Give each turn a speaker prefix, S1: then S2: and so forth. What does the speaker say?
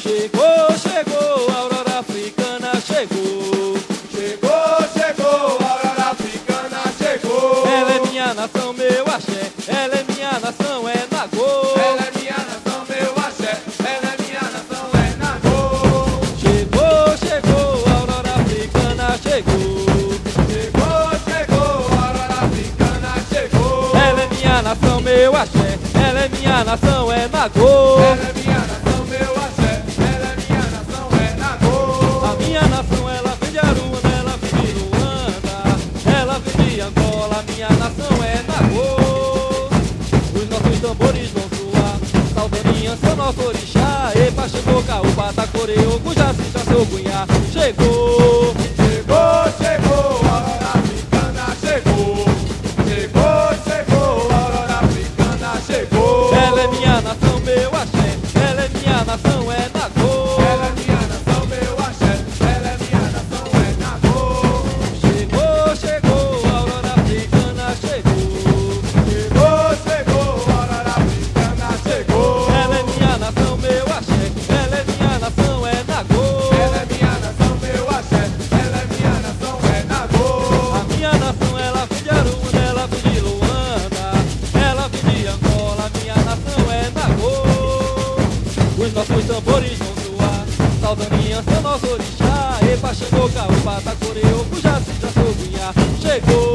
S1: Chegou, chegou, a aurora africana chegou.
S2: Chegou, chegou, a aurora africana chegou.
S1: Ela é minha nação, meu axé. Ela é minha nação, é Nagô.
S2: Ela é minha nação, meu axé. Ela é minha nação, é Nagô.
S1: Chegou, chegou, a aurora africana chegou.
S2: Chegou, chegou, a aurora africana chegou.
S1: Ela é minha nação, meu axé. Ela é minha nação, é Nagô.
S2: Ela é minha nação, meu axé. Ela é minha nação, é Nagô.
S1: A minha nação, ela vem de Aruanda, ela vem de Luanda, ela vem de Angola. A minha nação é Nagô. Os nossos tambores vão soar, Saldaninha, são nosso orixá. Epa, chegou, Caúba, Tacoreu, Cujaci, Jaçogunhá. Chegou,
S2: Chegou, chegou, a aurora africana chegou. Chegou, chegou, a aurora africana chegou.
S1: ela é minha nação, meu axé. Ela é minha nação, é Nagô.
S2: Ela é minha nação, meu axé. Ela é minha nação, é Nagô.
S1: Chegou, chegou, a aurora africana chegou.
S2: Chegou, chegou, a aurora africana chegou.
S1: Ela é minha nação, meu axé. Ela é minha nação, é Nagô.
S2: Ela é minha nação, meu axé. Ela é minha nação, é Nagô.
S1: A minha nação, ela vem de Aruanda, ela vem de Luanda, ela vem de Angola. A minha nação é Nagô. Os nossos tambores vão soar, Saldaninha, são nosso orixá. Epa, chegou, Caúba, Tacoreu, Cujaci, Jaçogunhá. Chegou.